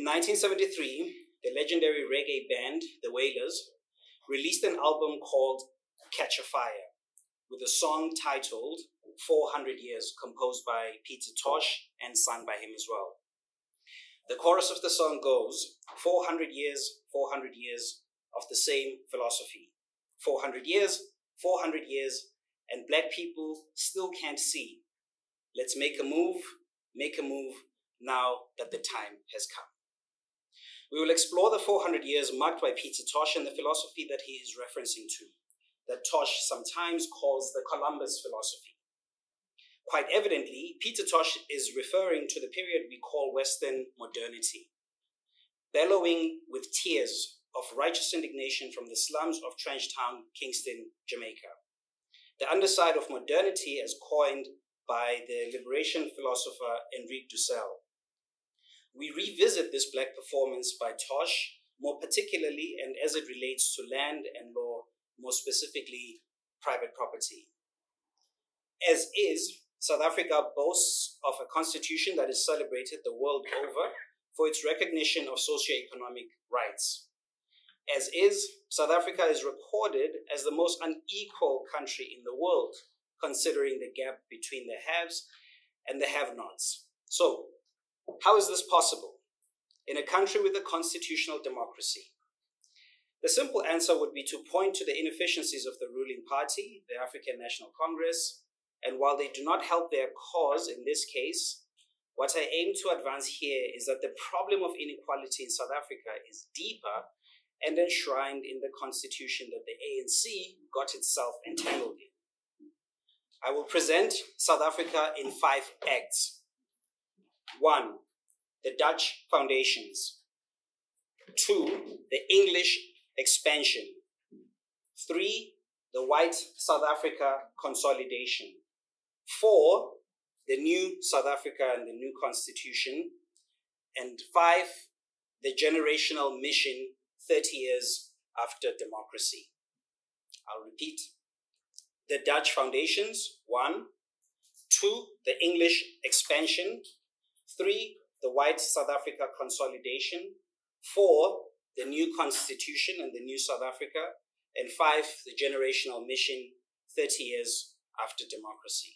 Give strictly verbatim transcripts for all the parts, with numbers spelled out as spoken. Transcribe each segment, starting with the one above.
nineteen seventy-three, the legendary reggae band, The Wailers, released an album called Catch a Fire, with a song titled four hundred years, composed by Peter Tosh and sung by him as well. The chorus of the song goes, four hundred years, four hundred years of the same philosophy. four hundred years, four hundred years, and black people still can't see. Let's make a move, make a move, now that the time has come. We will explore the four hundred years marked by Peter Tosh and the philosophy that he is referencing to, that Tosh sometimes calls the Columbus philosophy. Quite evidently, Peter Tosh is referring to the period we call Western modernity, bellowing with tears of righteous indignation from the slums of Trench Town, Kingston, Jamaica. The underside of modernity as coined by the liberation philosopher Enrique Dussel. We revisit this black performance by Tosh, more particularly and as it relates to land and law, more specifically private property. As is, South Africa boasts of a constitution that is celebrated the world over for its recognition of socioeconomic rights. As is, South Africa is recorded as the most unequal country in the world, considering the gap between the haves and the have-nots. So, how is this possible in a country with a constitutional democracy? The simple answer would be to point to the inefficiencies of the ruling party, the African National Congress, and while they do not help their cause in this case, what I aim to advance here is that the problem of inequality in South Africa is deeper and enshrined in the constitution that the A N C got itself entangled in. I will present South Africa in five acts. One, the Dutch foundations. Two, the English expansion. Three, the white South Africa consolidation. Four, the new South Africa and the new constitution. And five, the generational mission thirty years after democracy. I'll repeat. The Dutch foundations, one. Two, the English expansion. Three, the white South Africa consolidation. Four, the new constitution and the new South Africa. And five, the generational mission thirty years after democracy.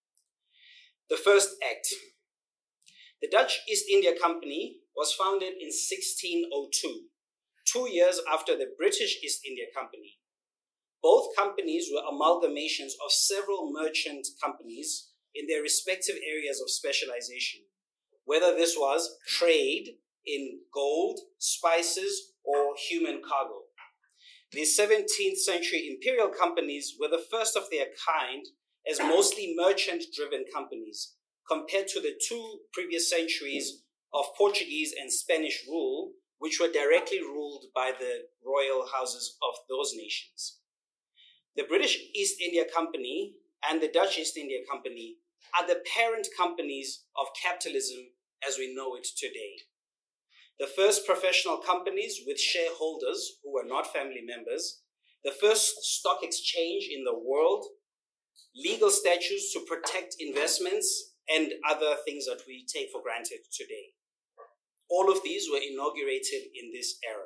The first act. The Dutch East India Company was founded in sixteen oh two, two years after the British East India Company. Both companies were amalgamations of several merchant companies in their respective areas of specialization, whether this was trade in gold, spices, or human cargo. These seventeenth century imperial companies were the first of their kind as mostly merchant-driven companies, compared to the two previous centuries of Portuguese and Spanish rule, which were directly ruled by the royal houses of those nations. The British East India Company and the Dutch East India Company are the parent companies of capitalism as we know it today. The first professional companies with shareholders who were not family members, the first stock exchange in the world, legal statutes to protect investments, and other things that we take for granted today. All of these were inaugurated in this era.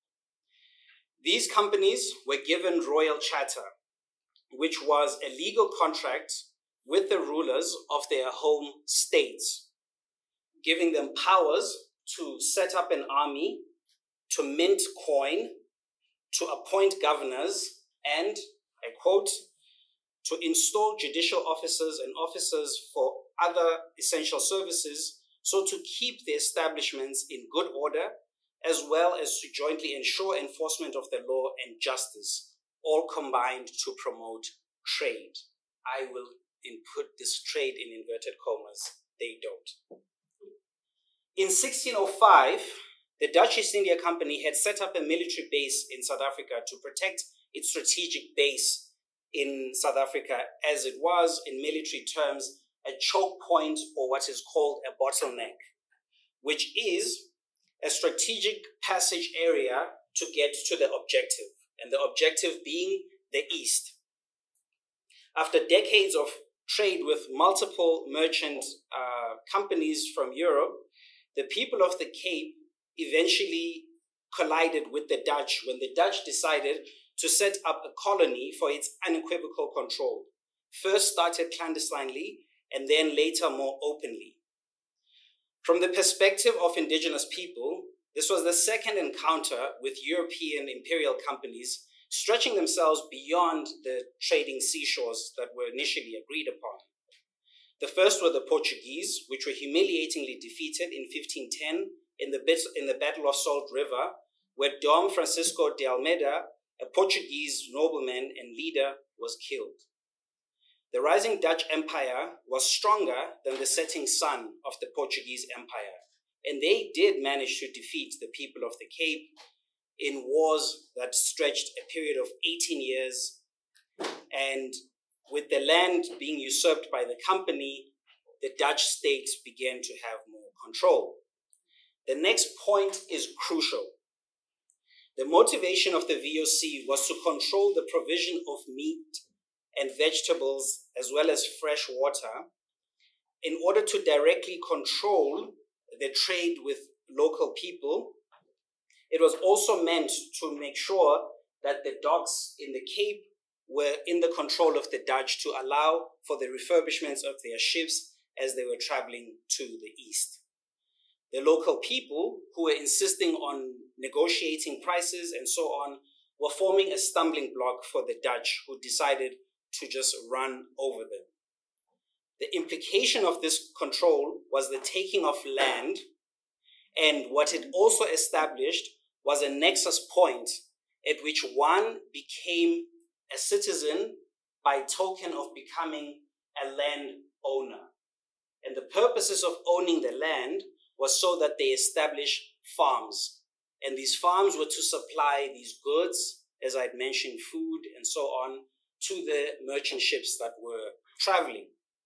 These companies were given royal charter, which was a legal contract with the rulers of their home states, giving them powers to set up an army, to mint coin, to appoint governors, and, I quote, to install judicial officers and officers for other essential services, so to keep the establishments in good order, as well as to jointly ensure enforcement of the law and justice, all combined to promote trade. I will input this trade in inverted commas. They don't. In sixteen oh five, the Dutch East India Company had set up a military base in South Africa to protect its strategic base in South Africa, as it was, in military terms, a choke point or what is called a bottleneck, which is a strategic passage area to get to the objective, and the objective being the East. After decades of trade with multiple merchant uh, companies from Europe, the people of the Cape eventually collided with the Dutch when the Dutch decided to set up a colony for its unequivocal control. First started clandestinely and then later more openly. From the perspective of indigenous people, this was the second encounter with European imperial companies stretching themselves beyond the trading seashores that were initially agreed upon. The first were the Portuguese, which were humiliatingly defeated in fifteen ten in the, in the Battle of Salt River, where Dom Francisco de Almeida, a Portuguese nobleman and leader, was killed. The rising Dutch Empire was stronger than the setting sun of the Portuguese Empire, and they did manage to defeat the people of the Cape in wars that stretched a period of eighteen years, and with the land being usurped by the company, the Dutch states began to have more control. The next point is crucial. The motivation of the V O C was to control the provision of meat and vegetables as well as fresh water in order to directly control the trade with local people. It was also meant to make sure that the docks in the Cape were in the control of the Dutch to allow for the refurbishments of their ships as they were traveling to the east. The local people, who were insisting on negotiating prices and so on, were forming a stumbling block for the Dutch, who decided to just run over them. The implication of this control was the taking of land, and what it also established was a nexus point at which one became a citizen by token of becoming a land owner. And the purposes of owning the land was so that they establish farms. And these farms were to supply these goods, as I'd mentioned, food and so on, to the merchant ships that were traveling.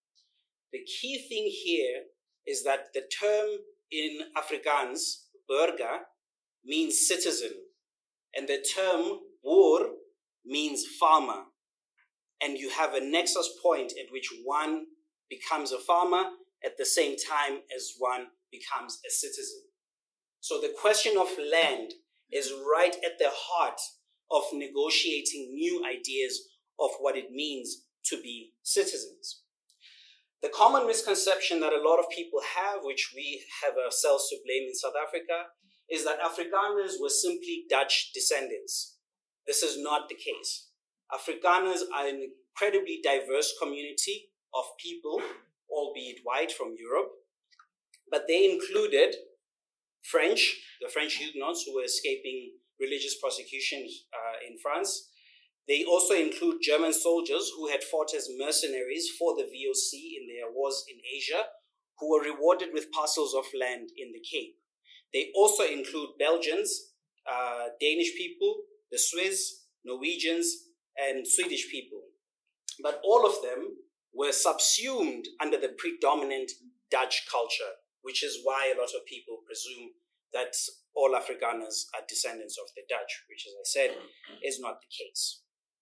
The key thing here is that the term in Afrikaans, burger, means citizen, and the term boer means farmer. And you have a nexus point at which one becomes a farmer at the same time as one becomes a citizen. So the question of land is right at the heart of negotiating new ideas of what it means to be citizens. The common misconception that a lot of people have, which we have ourselves to blame in South Africa, is that Afrikaners were simply Dutch descendants. This is not the case. Afrikaners are an incredibly diverse community of people, albeit white, from Europe, but they included French, the French Huguenots who were escaping religious persecution uh, in France. They also include German soldiers who had fought as mercenaries for the V O C in their wars in Asia, who were rewarded with parcels of land in the Cape. They also include Belgians, uh, Danish people, the Swiss, Norwegians, and Swedish people. But all of them were subsumed under the predominant Dutch culture, which is why a lot of people presume that all Afrikaners are descendants of the Dutch, which, as I said, is not the case.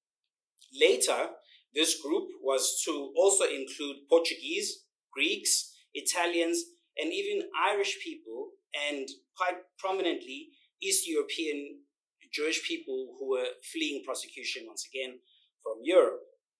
Later, this group was to also include Portuguese, Greeks, Italians, and even Irish people, and quite prominently, East European Jewish people who were fleeing persecution once again from Europe.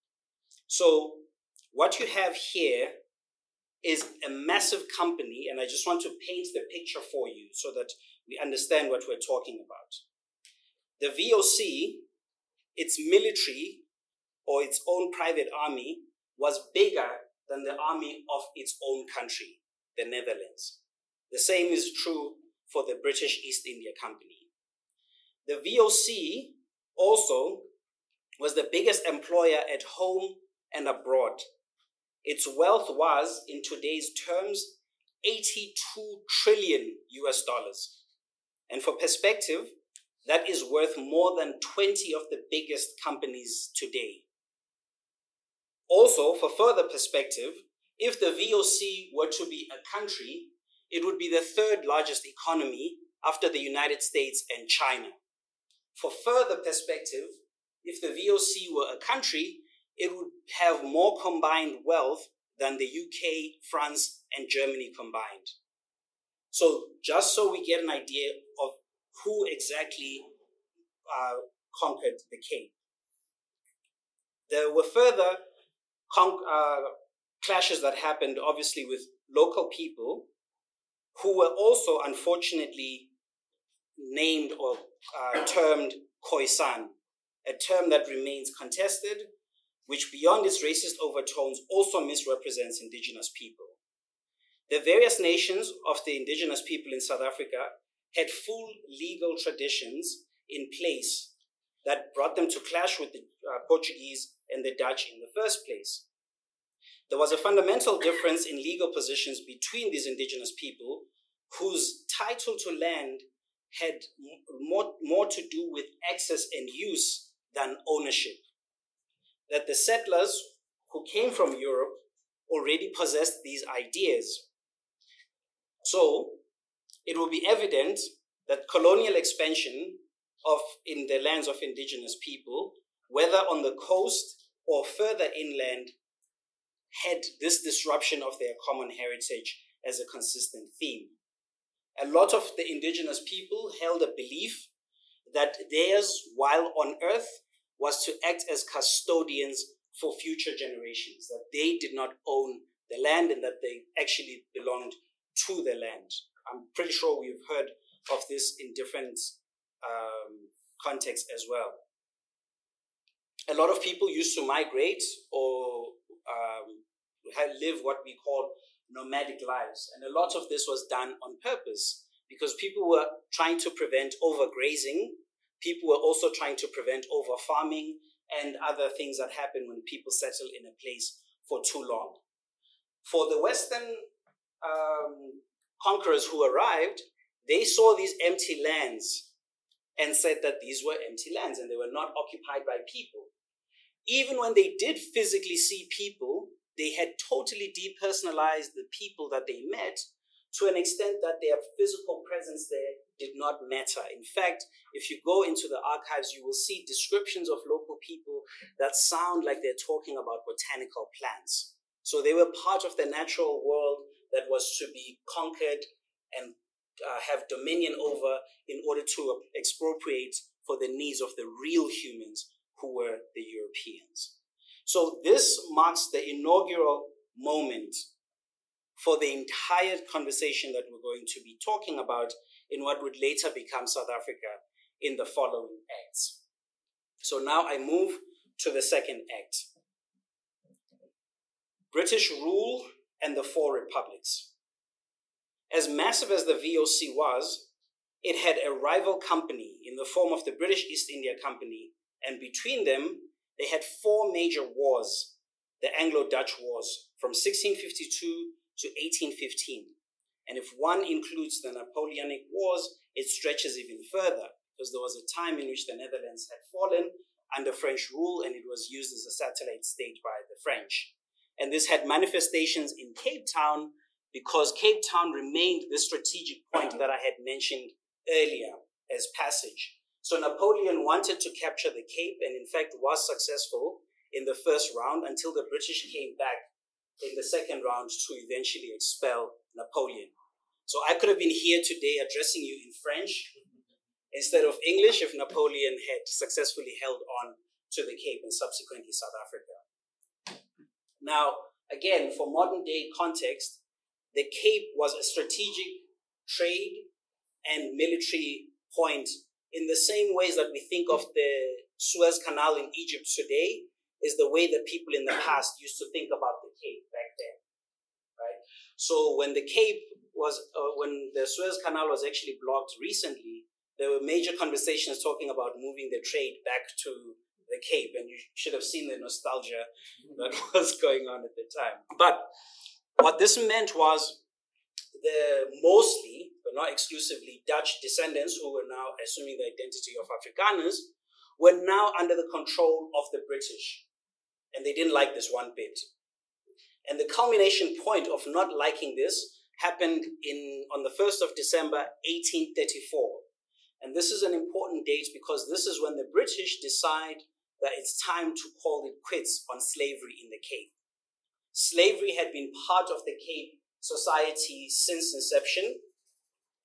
So what you have here is a massive company, and I just want to paint the picture for you so that we understand what we're talking about. The V O C, its military or its own private army, was bigger than the army of its own country, the Netherlands. The same is true for the British East India Company. The V O C also was the biggest employer at home and abroad. Its wealth was, in today's terms, eighty-two trillion U S dollars. And for perspective, that is worth more than twenty of the biggest companies today. Also, for further perspective, if the V O C were to be a country, it would be the third largest economy after the United States and China. For further perspective, if the V O C were a country, it would have more combined wealth than the U K, France, and Germany combined. So just so we get an idea of who exactly uh, conquered the Cape. There were further con- uh, clashes that happened, obviously, with local people who were also, unfortunately, named or uh, termed Khoisan, a term that remains contested, which beyond its racist overtones also misrepresents indigenous people. The various nations of the indigenous people in South Africa had full legal traditions in place that brought them to clash with the uh, Portuguese and the Dutch in the first place. There was a fundamental difference in legal positions between these indigenous people whose title to land had more, more to do with access and use than ownership. That the settlers who came from Europe already possessed these ideas. So it will be evident that colonial expansion of in the lands of indigenous people, whether on the coast or further inland, had this disruption of their common heritage as a consistent theme. A lot of the indigenous people held a belief that theirs, while on earth, was to act as custodians for future generations, that they did not own the land and that they actually belonged to the land. I'm pretty sure we've heard of this in different um, contexts as well. A lot of people used to migrate or um, live what we call nomadic lives. And a lot of this was done on purpose because people were trying to prevent overgrazing. People were also trying to prevent over-farming and other things that happen when people settle in a place for too long. For the Western um, conquerors who arrived, they saw these empty lands and said that these were empty lands and they were not occupied by people. Even when they did physically see people, they had totally depersonalized the people that they met to an extent that their physical presence there did not matter. In fact, if you go into the archives, you will see descriptions of local people that sound like they're talking about botanical plants. So they were part of the natural world that was to be conquered and uh, have dominion over in order to expropriate for the needs of the real humans who were the Europeans. So this marks the inaugural moment for the entire conversation that we're going to be talking about in what would later become South Africa in the following acts. So now I move to the second act. British rule and the four republics. As massive as the V O C was, it had a rival company in the form of the British East India Company, and between them, they had four major wars, the Anglo-Dutch Wars, from sixteen fifty-two to eighteen fifteen. And if one includes the Napoleonic Wars, it stretches even further, because there was a time in which the Netherlands had fallen under French rule, and it was used as a satellite state by the French. And this had manifestations in Cape Town, because Cape Town remained the strategic point that I had mentioned earlier as passage. So Napoleon wanted to capture the Cape and in fact was successful in the first round until the British came back in the second round to eventually expel Napoleon. So I could have been here today addressing you in French instead of English if Napoleon had successfully held on to the Cape and subsequently South Africa. Now, again, for modern day context, the Cape was a strategic trade and military point in the same ways that we think of the Suez Canal in Egypt today is the way that people in the past used to think about the Cape back then, right? So when the Cape was, uh, when the Suez Canal was actually blocked recently, there were major conversations talking about moving the trade back to the Cape, and you should have seen the nostalgia that was going on at the time. But what this meant was the mostly, but not exclusively, Dutch descendants who were now assuming the identity of Afrikaners were now under the control of the British. And they didn't like this one bit. And the culmination point of not liking this happened in on the first of December, eighteen thirty-four. And this is an important date because this is when the British decide that it's time to call it quits on slavery in the Cape. Slavery had been part of the Cape society since inception,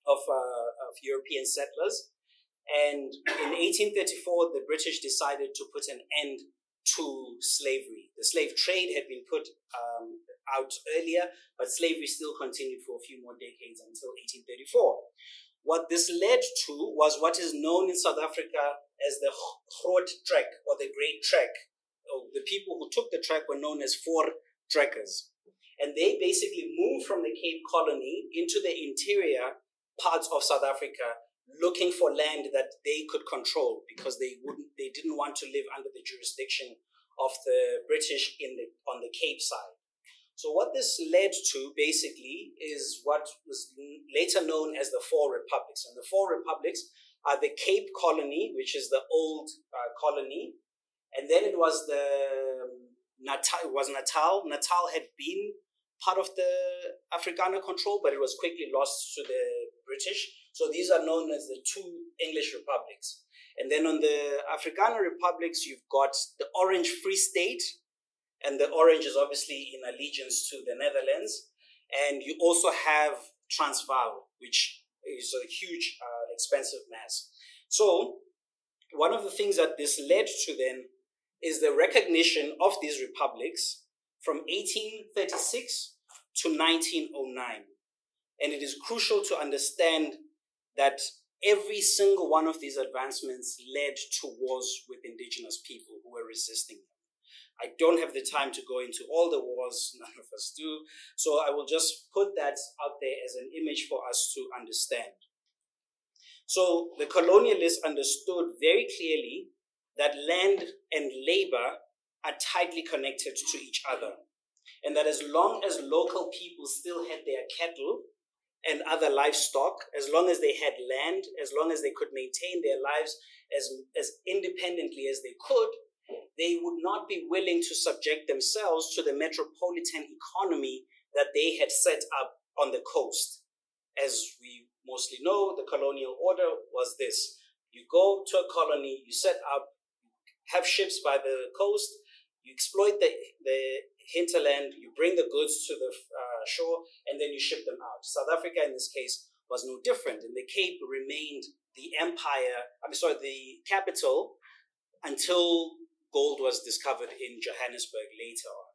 of, uh, of European settlers. And in eighteen thirty-four, the British decided to put an end to slavery. The slave trade had been put um, out earlier, but slavery still continued for a few more decades until eighteen thirty-four. What this led to was what is known in South Africa as the Groot Trek, or the Great Trek. The people who took the trek were known as Voortrekkers. And they basically moved from the Cape Colony into the interior parts of South Africa, looking for land that they could control, because they wouldn't, they didn't want to live under the jurisdiction of the British in the on the Cape side. So what this led to basically is what was later known as the Four Republics. And the Four Republics are the Cape Colony, which is the old uh, colony, and then it was the Natal. It was Natal. Natal had been part of the Afrikaner control, but it was quickly lost to the British. So these are known as the two English republics. And then on the Afrikaner republics, you've got the Orange Free State, and the orange is obviously in allegiance to the Netherlands. And you also have Transvaal, which is a huge, uh, expensive mass. So one of the things that this led to then is the recognition of these republics from eighteen thirty-six to nineteen oh nine. And it is crucial to understand that every single one of these advancements led to wars with indigenous people who were resisting them. I don't have the time to go into all the wars, none of us do, so I will just put that out there as an image for us to understand. So the colonialists understood very clearly that land and labor are tightly connected to each other, and that as long as local people still had their cattle and other livestock, as long as they had land, as long as they could maintain their lives as, as independently as they could, they would not be willing to subject themselves to the metropolitan economy that they had set up on the coast. As we mostly know, the colonial order was this. You go to a colony, you set up, have ships by the coast, you exploit the, the hinterland, you bring the goods to the uh, shore, and then you ship them out. South Africa, in this case, was no different. And the Cape remained the empire, I'm sorry, the capital until gold was discovered in Johannesburg later on.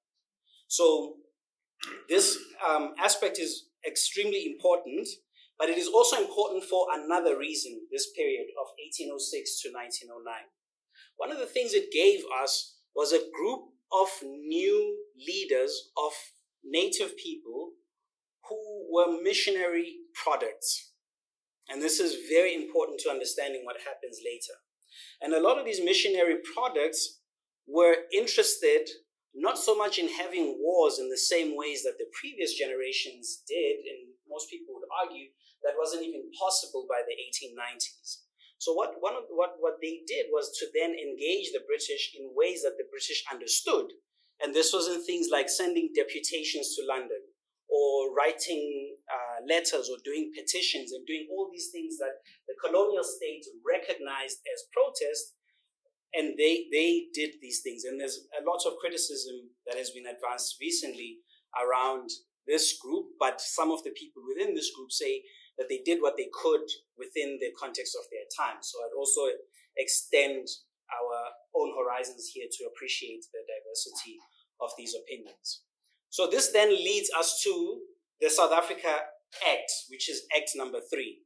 So this um, aspect is extremely important, but it is also important for another reason, this period of eighteen oh six to nineteen oh nine. One of the things it gave us was a group of new leaders of native people who were missionary products. And this is very important to understanding what happens later. And a lot of these missionary products were interested not so much in having wars in the same ways that the previous generations did, and most people would argue that wasn't even possible by the eighteen nineties. So what one of what, what they did was to then engage the British in ways that the British understood. And this was in things like sending deputations to London, or writing uh, letters, or doing petitions, and doing all these things that the colonial states recognized as protest. And they, they did these things. And there's a lot of criticism that has been advanced recently around this group, but some of the people within this group say that they did what they could within the context of their time. So I'd also extend our own horizons here to appreciate the diversity of these opinions. So this then leads us to the South Africa Act, which is Act number three.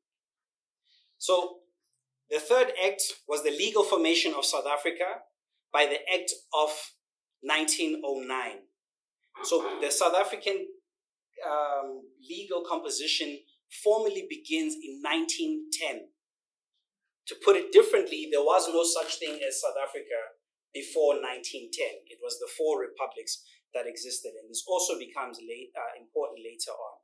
So the third act was the legal formation of South Africa by the Act of nineteen oh nine. So the South African um, legal composition formally begins in nineteen ten. To put it differently, there was no such thing as South Africa before nineteen ten. It was the four republics that existed, and this also becomes late, uh, important later on.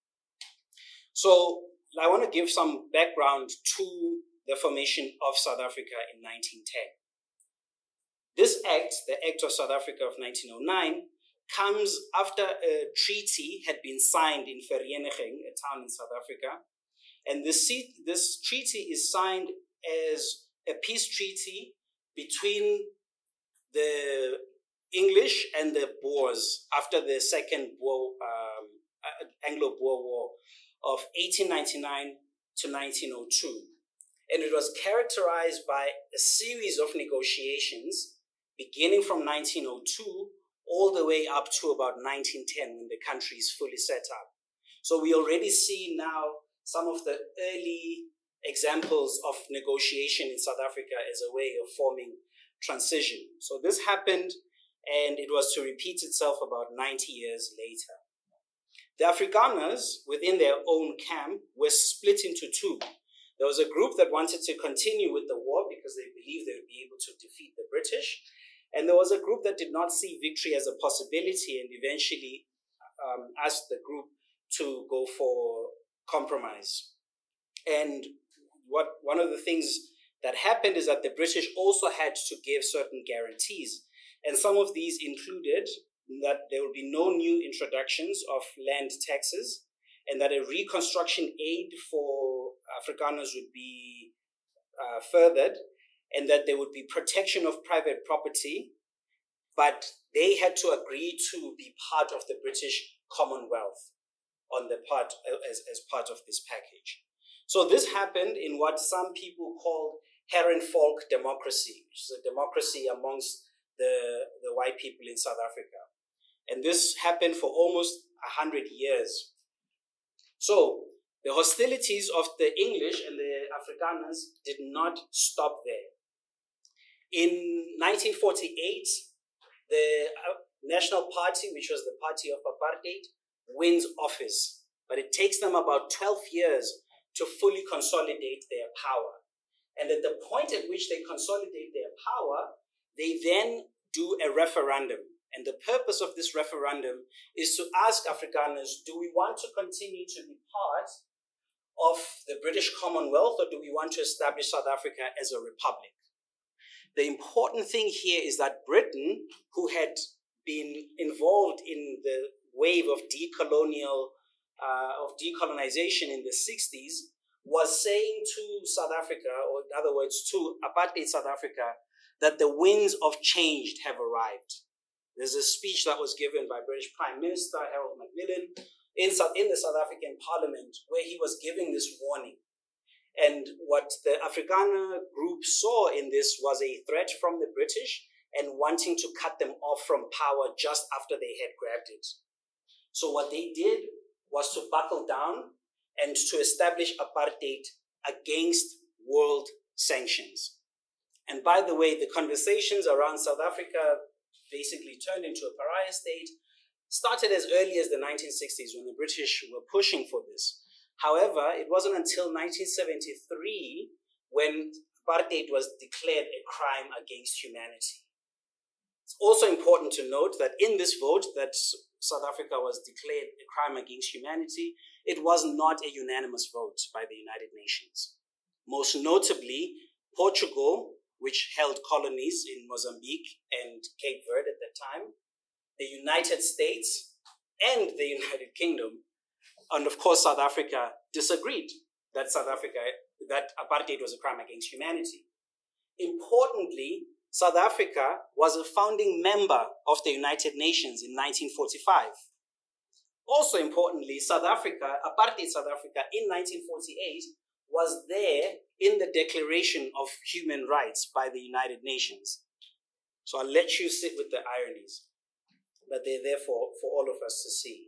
So I want to give some background to the formation of South Africa in nineteen ten. This act, the Act of South Africa of nineteen oh nine, comes after a treaty had been signed in Vereeniging, a town in South Africa. And this, this treaty is signed as a peace treaty between the English and the Boers after the Second Boer, um, Anglo-Boer War of eighteen ninety-nine to nineteen oh two. And it was characterized by a series of negotiations beginning from nineteen oh two all the way up to about nineteen ten when the country is fully set up. So we already see now some of the early examples of negotiation in South Africa as a way of forming transition. So this happened, and it was to repeat itself about ninety years later. The Afrikaners, within their own camp, were split into two. There was a group that wanted to continue with the war because they believed they would be able to defeat the British. And there was a group that did not see victory as a possibility and eventually um, asked the group to go for compromise. And what one of the things that happened is that the British also had to give certain guarantees. And some of these included that there will be no new introductions of land taxes, and that a reconstruction aid for Afrikaners would be uh, furthered, and that there would be protection of private property, but they had to agree to be part of the British Commonwealth on the part as, as part of this package. So this happened in what some people called Herrenvolk democracy, which is a democracy amongst the, the white people in South Africa. And this happened for almost a hundred years. So the hostilities of the English and the Afrikaners did not stop there. In nineteen forty-eight, the National Party, which was the party of apartheid, wins office. But it takes them about twelve years to fully consolidate their power. And at the point at which they consolidate their power, they then do a referendum. And the purpose of this referendum is to ask Afrikaners, do we want to continue to be part of the British Commonwealth, or do we want to establish South Africa as a republic? The important thing here is that Britain, who had been involved in the wave of decolonial, uh, of decolonization in the sixties, was saying to South Africa, or in other words, to apartheid South Africa, that the winds of change have arrived. There's a speech that was given by British Prime Minister Harold Macmillan in, South, in the South African Parliament, where he was giving this warning. And what the Afrikaner group saw in this was a threat from the British and wanting to cut them off from power just after they had grabbed it. So what they did was to buckle down and to establish apartheid against world sanctions. And by the way, the conversations around South Africa basically turned into a pariah state, started as early as the nineteen sixties when the British were pushing for this. However, it wasn't until nineteen seventy-three when apartheid was declared a crime against humanity. It's also important to note that in this vote that South Africa was declared a crime against humanity, it was not a unanimous vote by the United Nations. Most notably, Portugal, which held colonies in Mozambique and Cape Verde at that time, the United States and the United Kingdom, and of course South Africa, disagreed that South Africa, that apartheid was a crime against humanity. Importantly, South Africa was a founding member of the United Nations in nineteen forty-five. Also importantly, South Africa, apartheid South Africa in nineteen forty-eight was there in the Declaration of Human Rights by the United Nations. So I'll let you sit with the ironies, but they're there for, for all of us to see.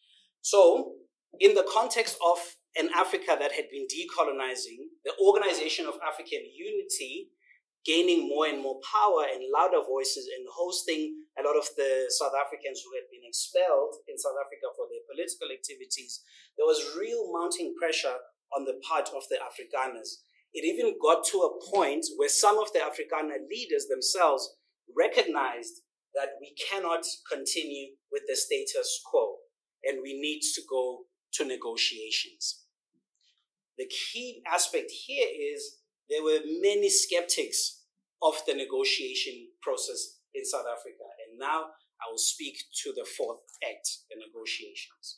So, in the context of an Africa that had been decolonizing, the Organization of African Unity gaining more and more power and louder voices and hosting a lot of the South Africans who had been expelled in South Africa for their political activities, there was real mounting pressure on the part of the Afrikaners. It even got to a point where some of the Afrikaner leaders themselves recognized that we cannot continue with the status quo and we need to go to negotiations. The key aspect here is there were many skeptics of the negotiation process in South Africa. And now I will speak to the fourth act, the negotiations.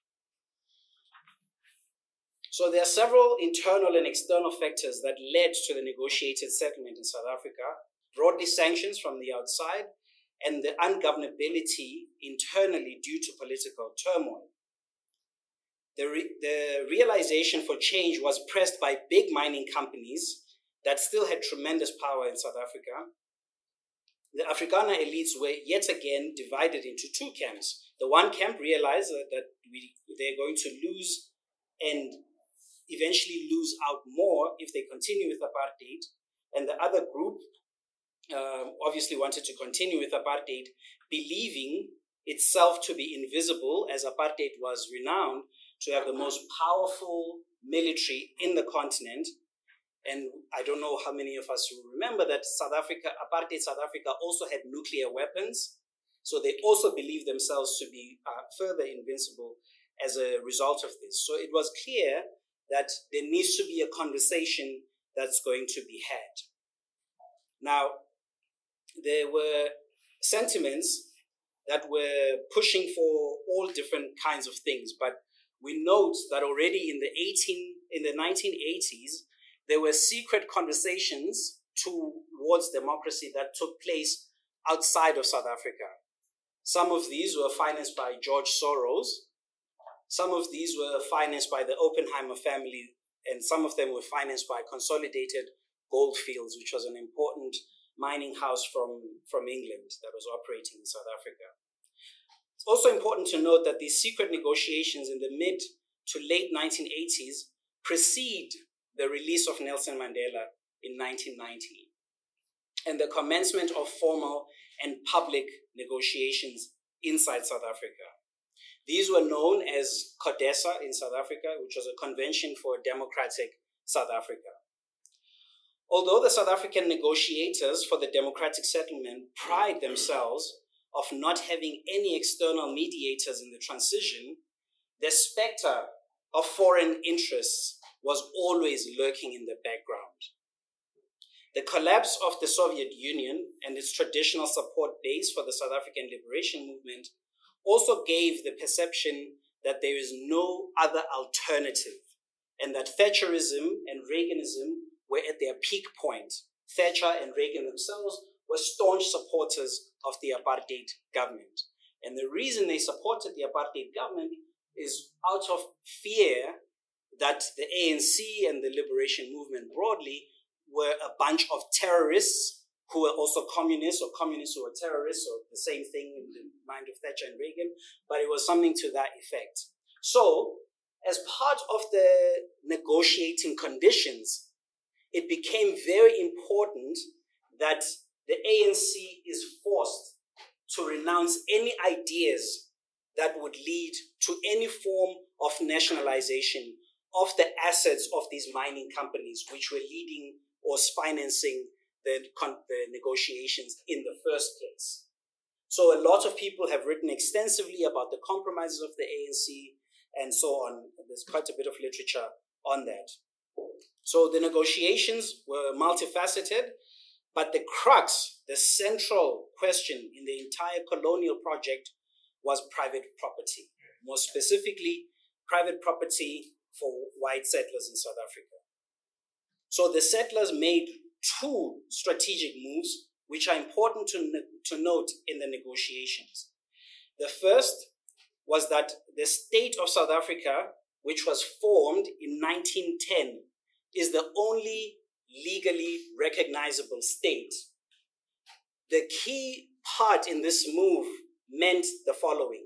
So there are several internal and external factors that led to the negotiated settlement in South Africa, broadly sanctions from the outside, and the ungovernability internally due to political turmoil. The, re- the realization for change was pressed by big mining companies that still had tremendous power in South Africa. The Afrikaner elites were yet again divided into two camps. The one camp realized that we, they're going to lose and eventually lose out more if they continue with apartheid. And the other group uh, obviously wanted to continue with apartheid, believing itself to be invisible, as apartheid was renowned to have the most powerful military in the continent. And I don't know how many of us remember that South Africa, apartheid South Africa also had nuclear weapons. So they also believed themselves to be uh, further invincible as a result of this. So it was clear that there needs to be a conversation that's going to be had. Now, there were sentiments that were pushing for all different kinds of things, but we note that already in the eighteen in the nineteen eighties, there were secret conversations towards democracy that took place outside of South Africa. Some of these were financed by George Soros. Some of these were financed by the Oppenheimer family, and some of them were financed by Consolidated Goldfields, which was an important mining house from, from England that was operating in South Africa. It's also important to note that these secret negotiations in the mid to late nineteen eighties precede the release of Nelson Mandela in nineteen ninety and the commencement of formal and public negotiations inside South Africa. These were known as CODESA in South Africa, which was a Convention for Democratic South Africa. Although the South African negotiators for the democratic settlement pride themselves of not having any external mediators in the transition, the specter of foreign interests was always lurking in the background. The collapse of the Soviet Union and its traditional support base for the South African liberation movement also gave the perception that there is no other alternative, and that Thatcherism and Reaganism were at their peak point. Thatcher and Reagan themselves were staunch supporters of the apartheid government. And the reason they supported the apartheid government is out of fear that the A N C and the liberation movement broadly were a bunch of terrorists who were also communists, or communists who were terrorists, or the same thing in the mind of Thatcher and Reagan, but it was something to that effect. So, as part of the negotiating conditions, it became very important that the A N C is forced to renounce any ideas that would lead to any form of nationalization of the assets of these mining companies, which were leading or financing the, the negotiations in the first place. So a lot of people have written extensively about the compromises of the A N C and so on. There's quite a bit of literature on that. So the negotiations were multifaceted, but the crux, the central question in the entire colonial project was private property. More specifically, private property for white settlers in South Africa. So the settlers made two strategic moves, which are important to, to note in the negotiations. The first was that the state of South Africa, which was formed in nineteen ten, is the only legally recognizable state. The key part in this move meant the following.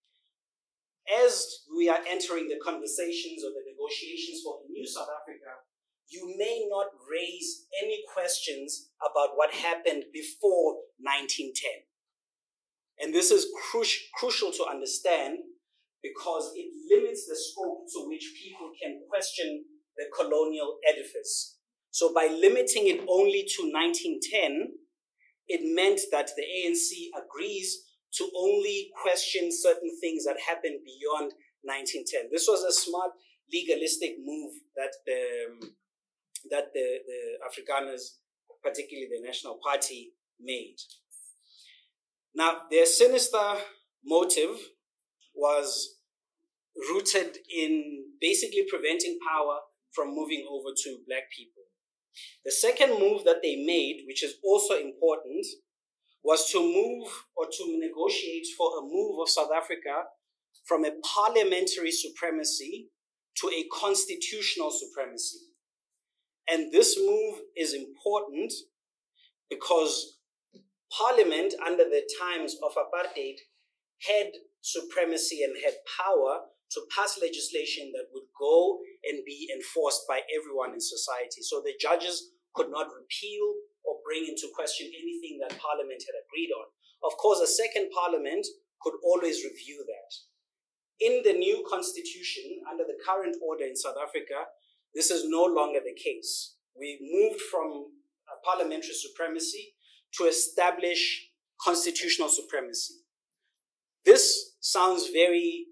As we are entering the conversations or the negotiations for a new South Africa, you may not raise any questions about what happened before nineteen ten. And this is cru- crucial to understand because it limits the scope to which people can question the colonial edifice. So by limiting it only to nineteen ten, it meant that the A N C agrees to only question certain things that happened beyond nineteen ten. This was a smart legalistic move that the, that the, the Afrikaners, particularly the National Party, made. Now, their sinister motive was rooted in basically preventing power from moving over to black people. The second move that they made, which is also important, was to move or to negotiate for a move of South Africa from a parliamentary supremacy to a constitutional supremacy. And this move is important because Parliament, under the times of apartheid, had supremacy and had power to pass legislation that would go and be enforced by everyone in society. So the judges could not repeal or bring into question anything that Parliament had agreed on. Of course, a second Parliament could always review that. In the new constitution, under the current order in South Africa, this is no longer the case. We moved from parliamentary supremacy to establish constitutional supremacy. This sounds very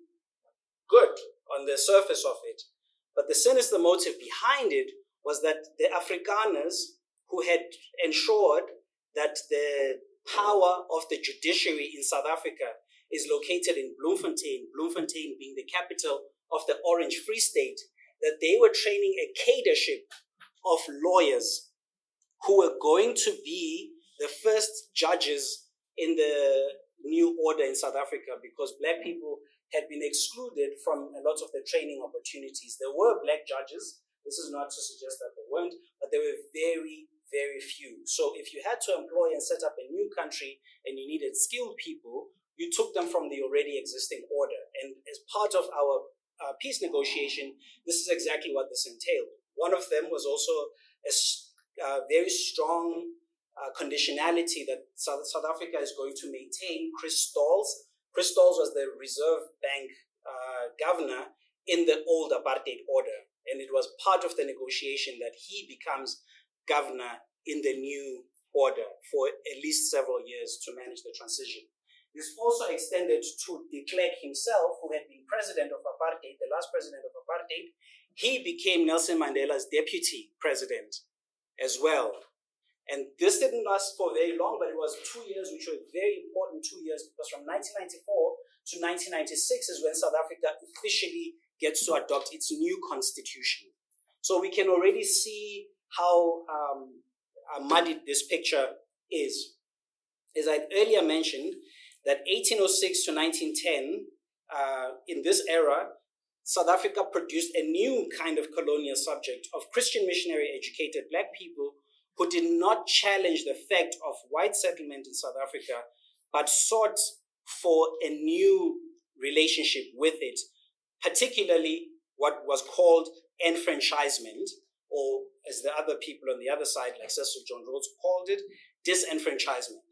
good on the surface of it, but the sinister motive behind it was that the Afrikaners who had ensured that the power of the judiciary in South Africa is located in Bloemfontein, Bloemfontein being the capital of the Orange Free State, that they were training a cadership of lawyers who were going to be the first judges in the new order in South Africa, because black people had been excluded from a lot of the training opportunities. There were black judges. This is not to suggest that there weren't, but there were very, very few. So if you had to employ and set up a new country and you needed skilled people, you took them from the already existing order. And as part of our uh, peace negotiation, this is exactly what this entailed. One of them was also a uh, very strong uh, conditionality that South, South Africa is going to maintain Chris Stals. Chris Stals was the Reserve Bank uh, governor in the old apartheid order. And it was part of the negotiation that he becomes governor in the new order for at least several years to manage the transition. This also extended to de Klerk himself, who had been president of apartheid, the last president of apartheid. He became Nelson Mandela's deputy president as well. And this didn't last for very long, but it was two years, which were very important two years, because from nineteen ninety-four to nineteen ninety-six is when South Africa officially gets to adopt its new constitution. So we can already see how um, uh, muddied this picture is. As I earlier mentioned, that eighteen oh six to nineteen ten, uh, in this era, South Africa produced a new kind of colonial subject of Christian missionary educated black people who did not challenge the fact of white settlement in South Africa, but sought for a new relationship with it, particularly what was called enfranchisement, or as the other people on the other side, like Cecil John Rhodes called it, disenfranchisement.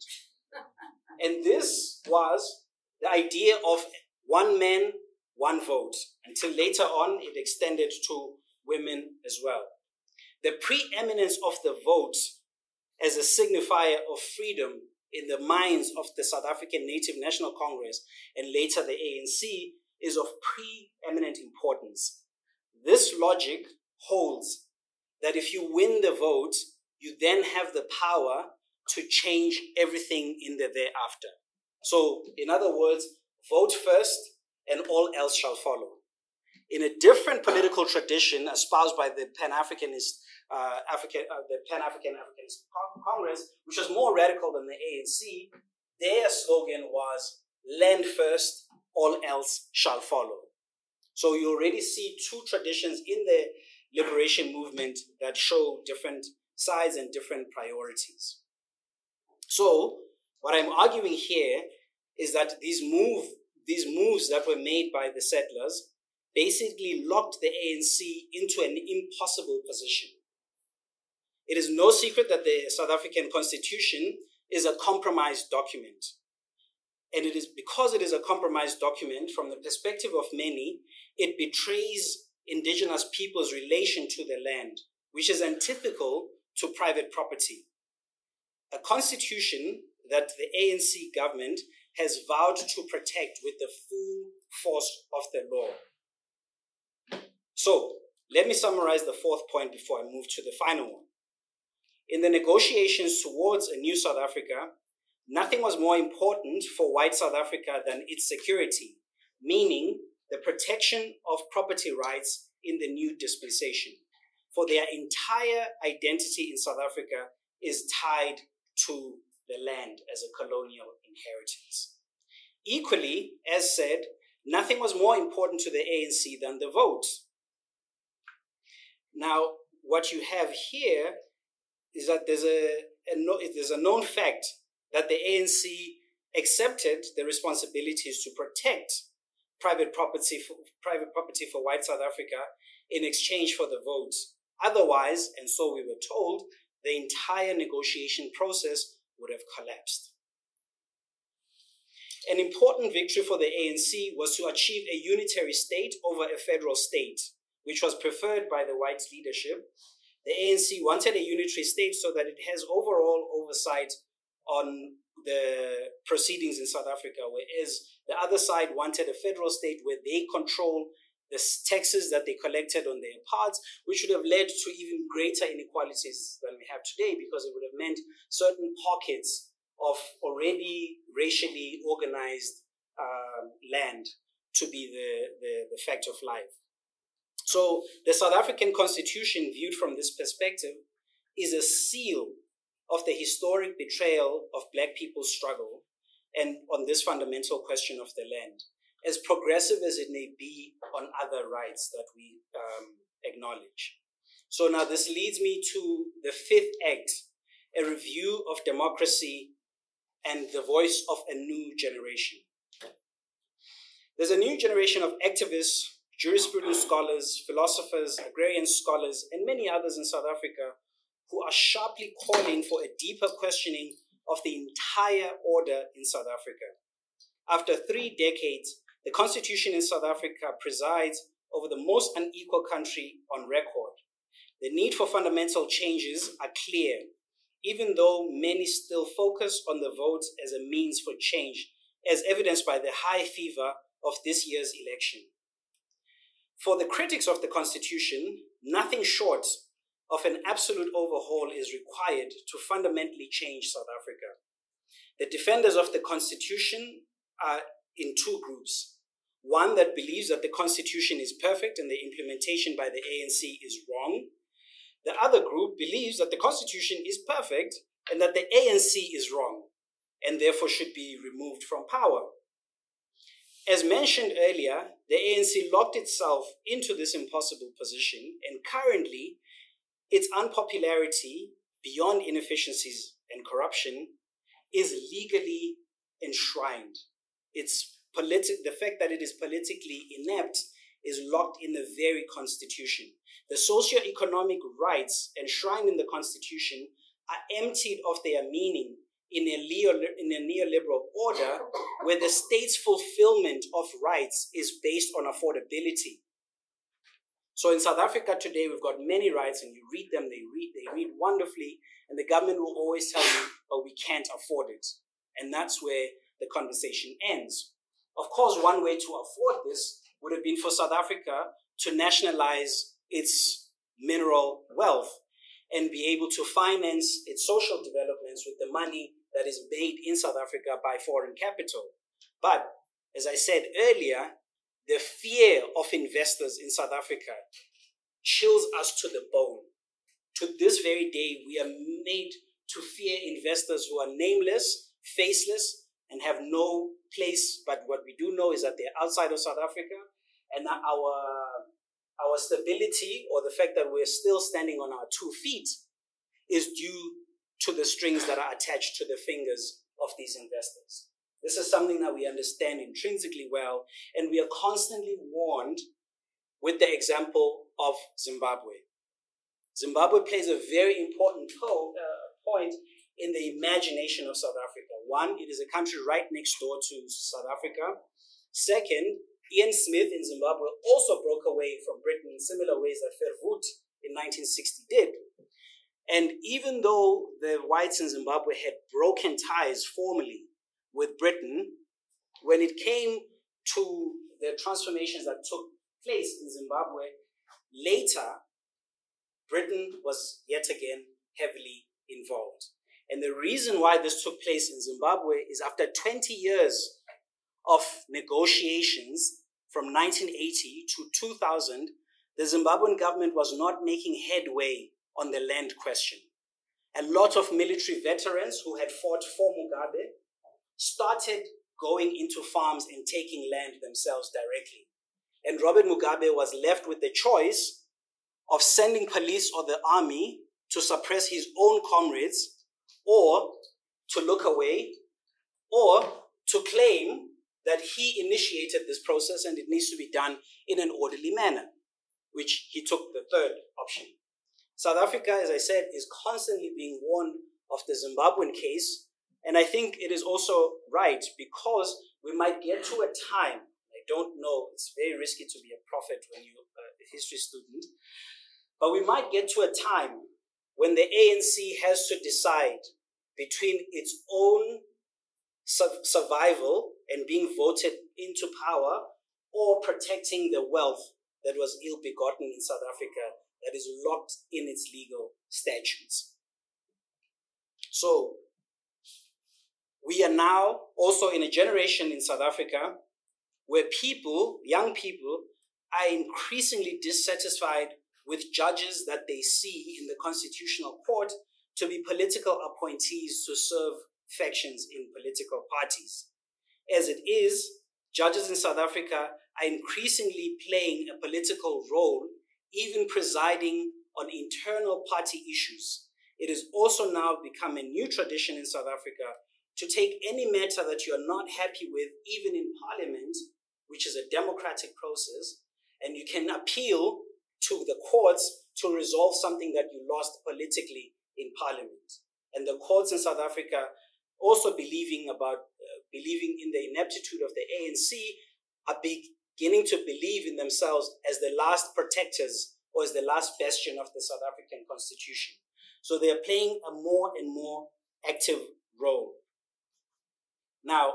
And this was the idea of one man, one vote. Until later on, it extended to women as well. The preeminence of the vote as a signifier of freedom in the minds of the South African Native National Congress and later the A N C is of preeminent importance. This logic holds that if you win the vote, you then have the power to change everything in the thereafter. So, in other words, vote first and all else shall follow. In a different political tradition espoused by the Pan-Africanist, uh, African, uh, the Pan-African Africanist Congress, which was more radical than the A N C, their slogan was, land first, all else shall follow. So you already see two traditions in the liberation movement that show different sides and different priorities. So what I'm arguing here is that these move, these moves that were made by the settlers basically locked the A N C into an impossible position. It is no secret that the South African Constitution is a compromised document. And it is because it is a compromised document, from the perspective of many, it betrays indigenous people's relation to the land, which is antithetical to private property. A constitution that the A N C government has vowed to protect with the full force of the law. So, let me summarize the fourth point before I move to the final one. In the negotiations towards a new South Africa, nothing was more important for white South Africa than its security, meaning the protection of property rights in the new dispensation. For their entire identity in South Africa is tied to the land as a colonial inheritance. Equally, as said, nothing was more important to the A N C than the vote. Now, what you have here is that there's a, a no, there's a known fact that the A N C accepted the responsibilities to protect private property for, private property for white South Africa in exchange for the votes. Otherwise, and so we were told, the entire negotiation process would have collapsed. An important victory for the A N C was to achieve a unitary state over a federal state, which was preferred by the white leadership. The A N C wanted a unitary state so that it has overall oversight on the proceedings in South Africa, whereas the other side wanted a federal state where they control the taxes that they collected on their parts, which would have led to even greater inequalities than we have today, because it would have meant certain pockets of already racially organized uh, land to be the, the, the fact of life. So the South African Constitution, viewed from this perspective, is a seal of the historic betrayal of Black people's struggle and on this fundamental question of the land, as progressive as it may be on other rights that we um, acknowledge. So now this leads me to the fifth act, a review of democracy and the voice of a new generation. There's a new generation of activists, jurisprudence scholars, philosophers, agrarian scholars, and many others in South Africa who are sharply calling for a deeper questioning of the entire order in South Africa. After three decades, the Constitution in South Africa presides over the most unequal country on record. The need for fundamental changes are clear, even though many still focus on the vote as a means for change, as evidenced by the high fever of this year's election. For the critics of the Constitution, nothing short of an absolute overhaul is required to fundamentally change South Africa. The defenders of the Constitution are in two groups. One that believes that the Constitution is perfect and the implementation by the A N C is wrong. The other group believes that the Constitution is perfect and that the A N C is wrong and therefore should be removed from power. As mentioned earlier, the A N C locked itself into this impossible position, and currently its unpopularity, beyond inefficiencies and corruption, is legally enshrined. It's politi- the fact that it is politically inept is locked in the very Constitution. The socio-economic rights enshrined in the Constitution are emptied of their meaning in a, leo- in a neoliberal order where the state's fulfillment of rights is based on affordability. So in South Africa today, we've got many rights, and you read them, they read, they read wonderfully, and the government will always tell you, oh, we can't afford it. And that's where the conversation ends. Of course, one way to afford this would have been for South Africa to nationalize its mineral wealth and be able to finance its social developments with the money that is made in South Africa by foreign capital. But, as I said earlier, the fear of investors in South Africa chills us to the bone. To this very day, we are made to fear investors who are nameless, faceless, and have no place. But what we do know is that they're outside of South Africa, and that our, our stability, or the fact that we're still standing on our two feet, is due to the strings that are attached to the fingers of these investors. This is something that we understand intrinsically well, and we are constantly warned with the example of Zimbabwe. Zimbabwe plays a very important po- uh, point in the imagination of South Africa. One, it is a country right next door to South Africa. Second, Ian Smith in Zimbabwe also broke away from Britain in similar ways that Verwoerd in nineteen sixty did. And even though the whites in Zimbabwe had broken ties formally with Britain, when it came to the transformations that took place in Zimbabwe, later, Britain was yet again heavily involved. And the reason why this took place in Zimbabwe is after twenty years of negotiations from nineteen eighty to two thousand, the Zimbabwean government was not making headway on the land question. A lot of military veterans who had fought for Mugabe started going into farms and taking land themselves directly. And Robert Mugabe was left with the choice of sending police or the army to suppress his own comrades, or to look away, or to claim that he initiated this process and it needs to be done in an orderly manner, which he took the third option. South Africa, as I said, is constantly being warned of the Zimbabwean case, and I think it is also right, because we might get to a time, I don't know, it's very risky to be a prophet when you're a history student, but we might get to a time when the A N C has to decide between its own su- survival and being voted into power, or protecting the wealth that was ill-begotten in South Africa, that is locked in its legal statutes. So, we are now also in a generation in South Africa where people, young people, are increasingly dissatisfied with judges that they see in the Constitutional Court to be political appointees to serve factions in political parties. As it is, judges in South Africa are increasingly playing a political role, even presiding on internal party issues. It has also now become a new tradition in South Africa to take any matter that you are not happy with, even in parliament, which is a democratic process, and you can appeal to the courts to resolve something that you lost politically in parliament. And the courts in South Africa, also believing about uh, believing in the ineptitude of the A N C, are beginning to believe in themselves as the last protectors, or as the last bastion of the South African Constitution. So they are playing a more and more active role. Now,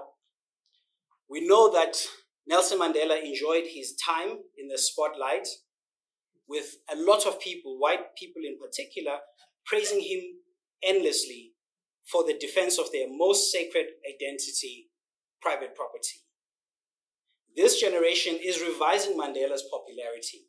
we know that Nelson Mandela enjoyed his time in the spotlight, with a lot of people, white people in particular, praising him endlessly for the defense of their most sacred identity, private property. This generation is revising Mandela's popularity.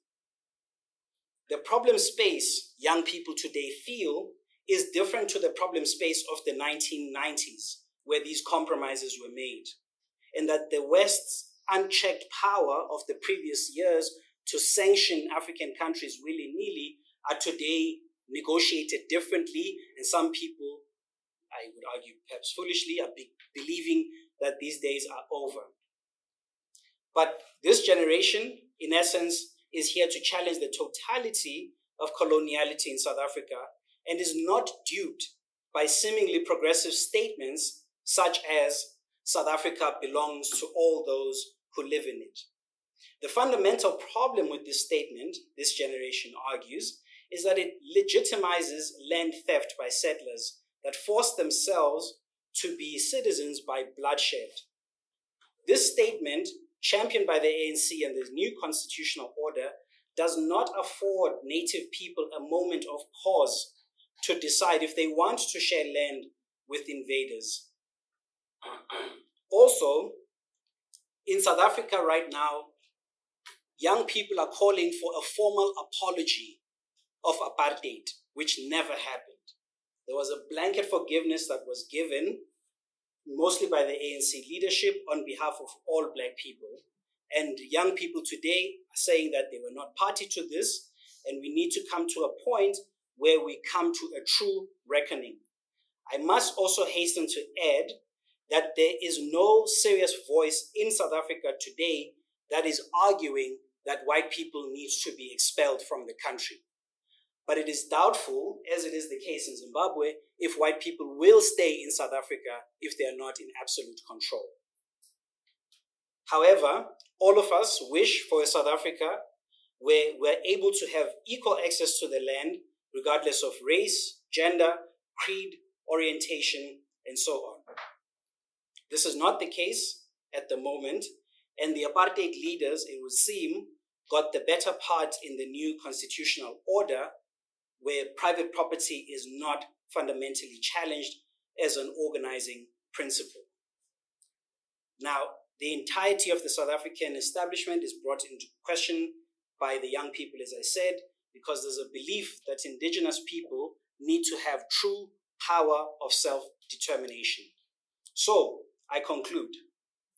The problem space young people today feel is different to the problem space of the nineteen nineties, where these compromises were made, and that the West's unchecked power of the previous years to sanction African countries willy-nilly are today negotiated differently, and some people, I would argue perhaps foolishly, are be- believing that these days are over. But this generation, in essence, is here to challenge the totality of coloniality in South Africa, and is not duped by seemingly progressive statements such as South Africa belongs to all those who live in it. The fundamental problem with this statement, this generation argues, is that it legitimizes land theft by settlers that force themselves to be citizens by bloodshed. This statement, championed by the A N C and the new constitutional order, does not afford native people a moment of pause to decide if they want to share land with invaders. Also, in South Africa right now, young people are calling for a formal apology of apartheid, which never happened. There was a blanket forgiveness that was given, mostly by the A N C leadership, on behalf of all black people. And young people today are saying that they were not party to this, and we need to come to a point where we come to a true reckoning. I must also hasten to add that there is no serious voice in South Africa today that is arguing that white people need to be expelled from the country. But it is doubtful, as it is the case in Zimbabwe, if white people will stay in South Africa if they are not in absolute control. However, all of us wish for a South Africa where we're able to have equal access to the land, regardless of race, gender, creed, orientation, and so on. This is not the case at the moment, and the apartheid leaders, it would seem, got the better part in the new constitutional order, where private property is not fundamentally challenged as an organizing principle. Now, the entirety of the South African establishment is brought into question by the young people, as I said, because there's a belief that indigenous people need to have true power of self-determination. So, I conclude.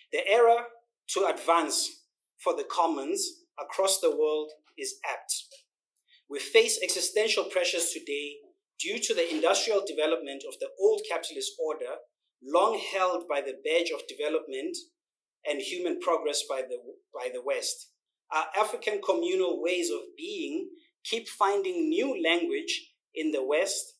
The era to advance for the commons across the world is apt. We face existential pressures today due to the industrial development of the old capitalist order, long held by the badge of development and human progress by the, by the West. Our African communal ways of being keep finding new language in the West.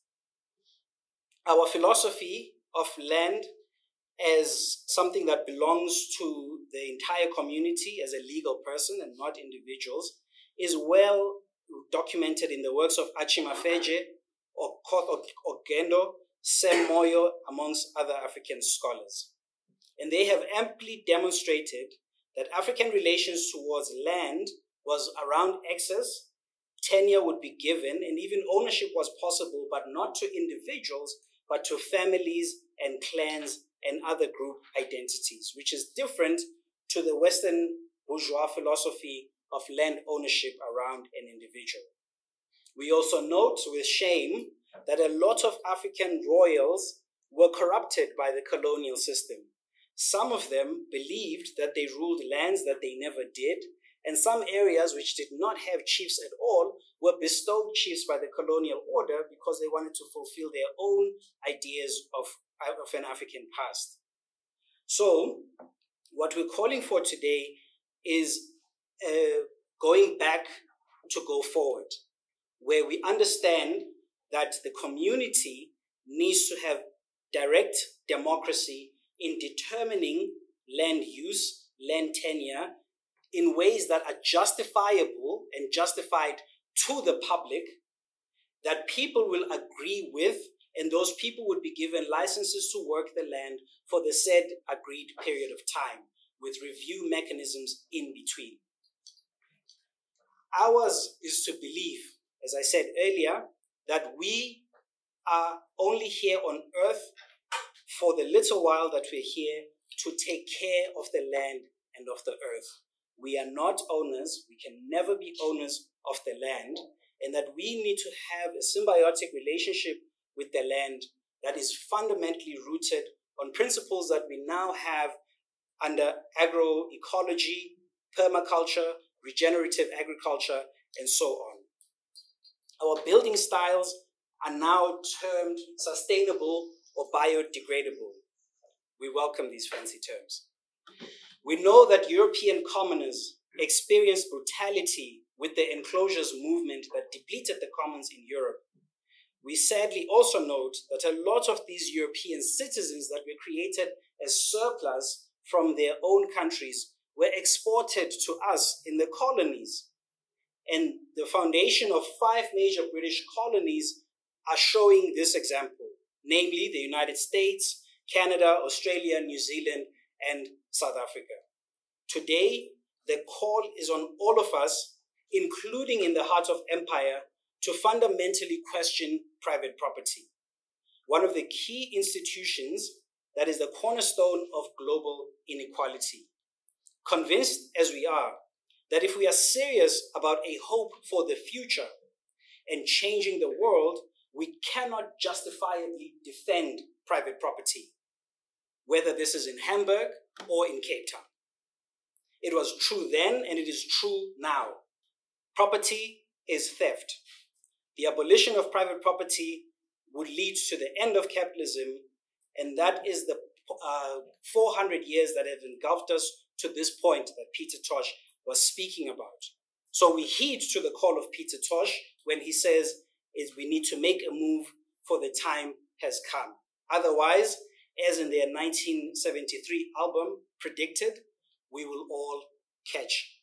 Our philosophy of land as something that belongs to the entire community as a legal person and not individuals is well documented in the works of Achimafeje, Okoth Ogendo, Sam Moyo, amongst other African scholars. And they have amply demonstrated that African relations towards land was around excess, tenure would be given, and even ownership was possible, but not to individuals, but to families and clans and other group identities, which is different to the Western bourgeois philosophy of land ownership around an individual. We also note with shame that a lot of African royals were corrupted by the colonial system. Some of them believed that they ruled lands that they never did, and some areas which did not have chiefs at all were bestowed chiefs by the colonial order because they wanted to fulfill their own ideas of, of an African past. So, what we're calling for today is uh, going back to go forward, where we understand that the community needs to have direct democracy in determining land use, land tenure, in ways that are justifiable and justified to the public, that people will agree with, and those people would be given licenses to work the land for the said agreed period of time, with review mechanisms in between. Ours is to believe, as I said earlier, that we are only here on earth for the little while that we're here to take care of the land and of the earth. We are not owners, we can never be owners of the land, and that we need to have a symbiotic relationship with the land that is fundamentally rooted on principles that we now have under agroecology, permaculture, regenerative agriculture, and so on. Our building styles are now termed sustainable or biodegradable. We welcome these fancy terms. We know that European commoners experienced brutality with the enclosures movement that depleted the commons in Europe. We sadly also note that a lot of these European citizens that were created as surplus from their own countries were exported to us in the colonies. And the foundation of five major British colonies are showing this example, namely the United States, Canada, Australia, New Zealand, and South Africa. Today, the call is on all of us, including in the heart of empire, to fundamentally question private property, one of the key institutions that is the cornerstone of global inequality. Convinced as we are that if we are serious about a hope for the future and changing the world, we cannot justifiably defend private property, whether this is in Hamburg or in Cape Town. It was true then and it is true now. Property is theft. The abolition of private property would lead to the end of capitalism, and that is the uh, four hundred years that have engulfed us to this point that Peter Tosh was speaking about. So we heed to the call of Peter Tosh when he says is we need to make a move for the time has come. Otherwise, as in their nineteen seventy-three album predicted, we will all catch